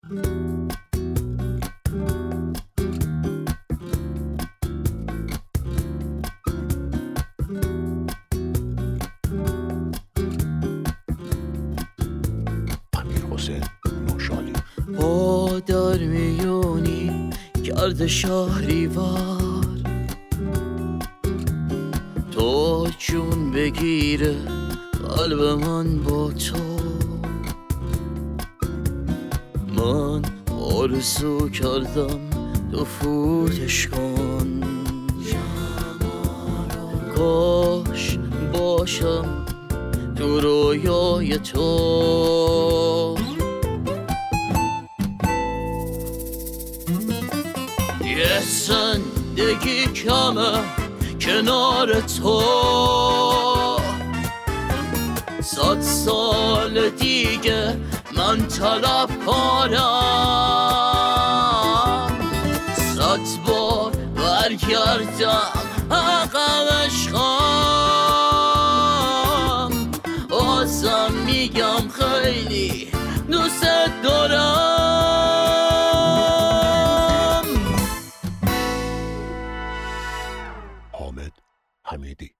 امیر حسین نوشالی. پا در میونی کرده شهریور، تو جون بگیره قلب من با تو. من آرزو کردم تو فوتش کن، کاش باشم تو رویای تو. یه زندگی کمه کنار تو، 100 سال دیگه من طلبکارم، 100 بار برگردم عقب عشقم، بازم میگم خیلی دوست دارم. حامد حمیدی.